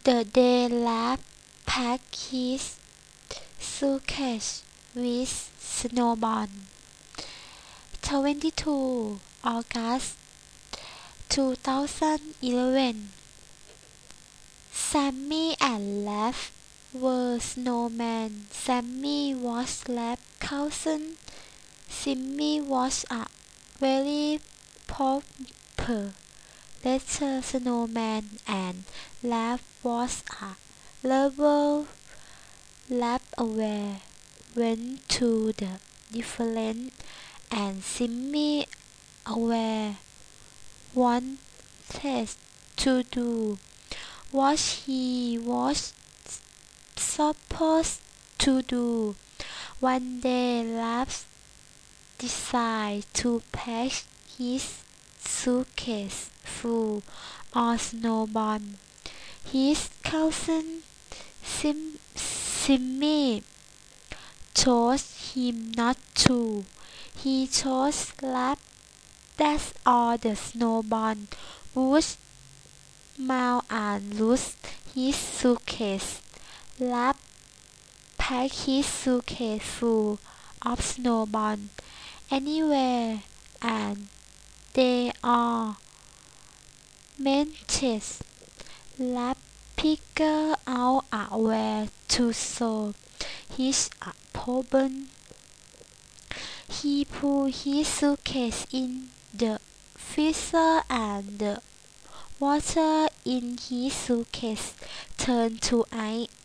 The day Lab packed his suitcase with Snowball. 22 August 2011. Sammy and Lab were snowmen. Sammy was Lab's cousin. Simmy was a very proper little snowman, and Lab was a lover. Lab away went to the different, and Simmy away wanted to do what he was supposed to do. One day, Lab decided to pack his suitcase full of Snowball. His cousin Simmy told him not to. He told Lab that all the Snowball would melt and lose his suitcase. Lab packed his suitcase full of Snowball anyway, and they all melted. Lab figured out a way to solve his problem. He put his suitcase in the freezer, and the water in his suitcase turned to ice.